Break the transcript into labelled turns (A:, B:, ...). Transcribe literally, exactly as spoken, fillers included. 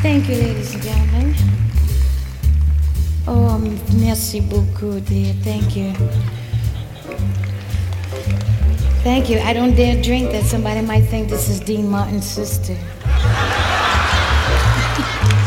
A: Thank you, ladies and gentlemen. Oh, merci beaucoup, dear. Thank you. Thank you. I don't dare drink that. Somebody might think this is Dean Martin's sister.